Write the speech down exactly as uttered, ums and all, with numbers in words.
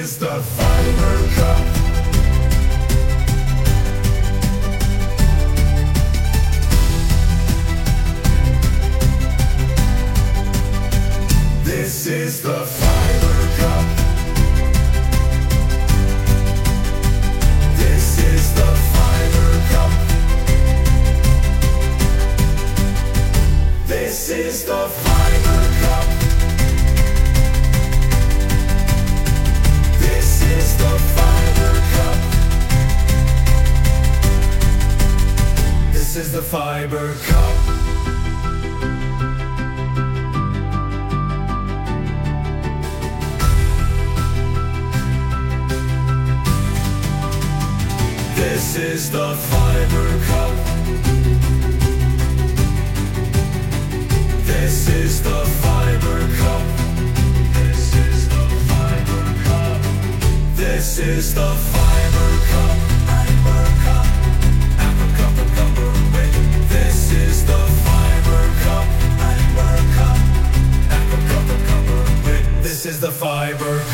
is the Fiber Cup. This is the Fiber Cup. This is the Fiber Cup. This is the Fiber Cup. This is the Fiber Cup. This is the Fiber Cup. This is the Fiber Cup. This is the Fiber Cup. This is the Fiber Cup. This is the Fiber Cup. Fiber Cup. Apple cup and cover with. This is the Fiber Cup. Fiber Cup. Apple cup and cover with. This is the Fiber